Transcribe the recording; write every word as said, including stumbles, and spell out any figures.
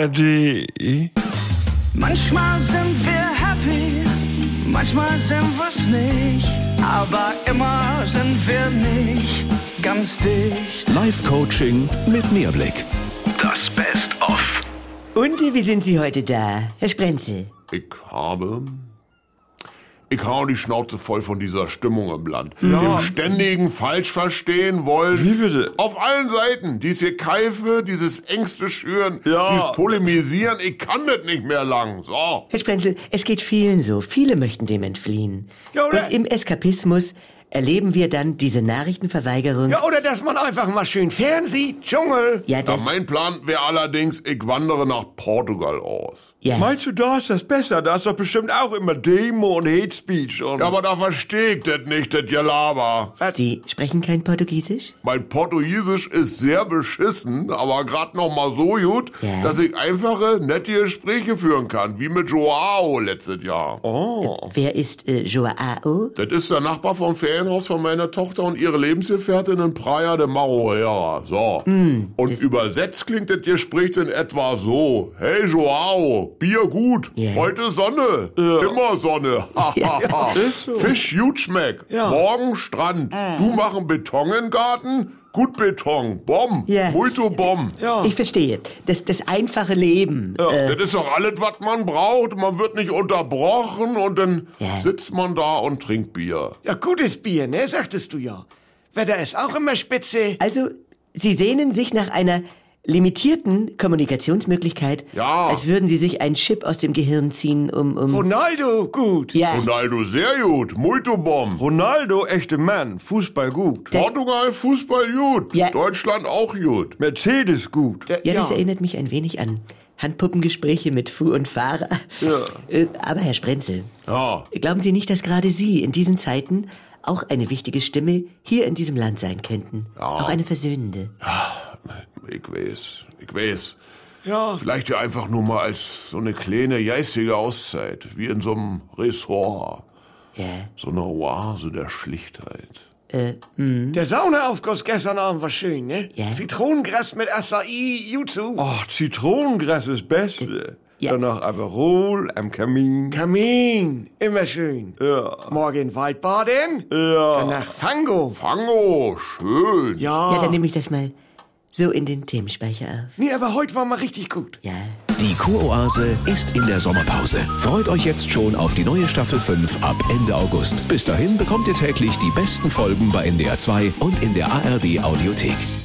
R D. Manchmal sind wir happy, manchmal sind wir's nicht, aber immer sind wir nicht ganz dicht. Live-Coaching mit Mehrblick. Das Best-of. Und wie sind Sie heute da, Herr Sprenzel? Ich habe... Ich hau die Schnauze voll von dieser Stimmung im Land. Ja. Dem ständigen falsch verstehen wollen. Wie bitte? Auf allen Seiten. Diese Keife, dieses Ängste schüren, Ja. dieses Polemisieren. Ich kann das nicht mehr lang. So. Herr Sprenzel, es geht vielen so. Viele möchten dem entfliehen. Ja, oder- Und im Eskapismus erleben wir dann diese Nachrichtenverweigerung. Ja, oder dass man einfach mal schön fernsieht, Dschungel. Ja, Ja, das... mein Plan wäre allerdings, ich wandere nach Portugal aus. Ja. Meinst du, da ist das besser? Da ist doch bestimmt auch immer Demo und Hate Speech und... Ja, aber da versteh ich das nicht, das Gelaber. Sie sprechen kein Portugiesisch? Mein Portugiesisch ist sehr beschissen, aber grad noch mal so gut, Ja. dass ich einfache, nette Gespräche führen kann, wie mit Joao letztes Jahr. Oh. Wer ist äh, Joao? Das ist der Nachbar vom Ferienhaus von meiner Tochter und ihre Lebensgefährtin in Praia de Maroera. So. und übersetzt klingt das Gespräch in etwa so. Hey Joao, Bier gut. Ja. Heute Sonne. Immer Sonne. Ist so. Fisch gut schmeckt. Ja. Morgen Strand. Du machen Beton im Garten? Gut Beton. Bom. Ja. Muito bom. Ja. Ich verstehe. Das, das einfache Leben. Äh, Das ist doch alles, was man braucht. Man wird nicht unterbrochen und dann Ja. sitzt man da und trinkt Bier. Ja, gutes Bier, ne, sagtest du ja. Wetter ist auch immer spitze. also, Sie sehnen sich nach einer limitierten Kommunikationsmöglichkeit, Ja. als würden Sie sich einen Chip aus dem Gehirn ziehen, um... um Ronaldo, gut. ja, Ronaldo sehr gut. Muito bom. Ronaldo, echte Mann. Fußball gut. Portugal, Fußball gut. Ja. Deutschland auch gut. Mercedes gut. Der- ja, das erinnert mich ein wenig an Handpuppengespräche mit Fu und Fahrer. Äh, Aber Herr Sprenzel, Ja. glauben Sie nicht, dass gerade Sie in diesen Zeiten auch eine wichtige Stimme hier in diesem Land sein könnten? Auch eine versöhnende. Ich weiß, ich weiß. Ja. Vielleicht ja einfach nur mal als so eine kleine geistige Auszeit. Wie in so einem Ressort. Ja. So eine Oase der Schlichtheit. Der Saunaaufguss gestern Abend war schön, ne? Ja. Zitronengras mit Acai, Jutsu. Ach, Zitronengras ist Beste. Ja. Danach Aperol am Kamin. Kamin, immer schön. Ja. Morgen Waldbaden. Ja. Danach Fango. Fango, schön. Ja. Ja, dann nehme ich das mal so in den Themenspeicher auf. Nee, aber heute war mal richtig gut. Ja. Die Kuroase ist in der Sommerpause. Freut euch jetzt schon auf die neue Staffel fünf ab Ende August. Bis dahin bekommt ihr täglich die besten Folgen bei N D R zwei und in der A R D Audiothek.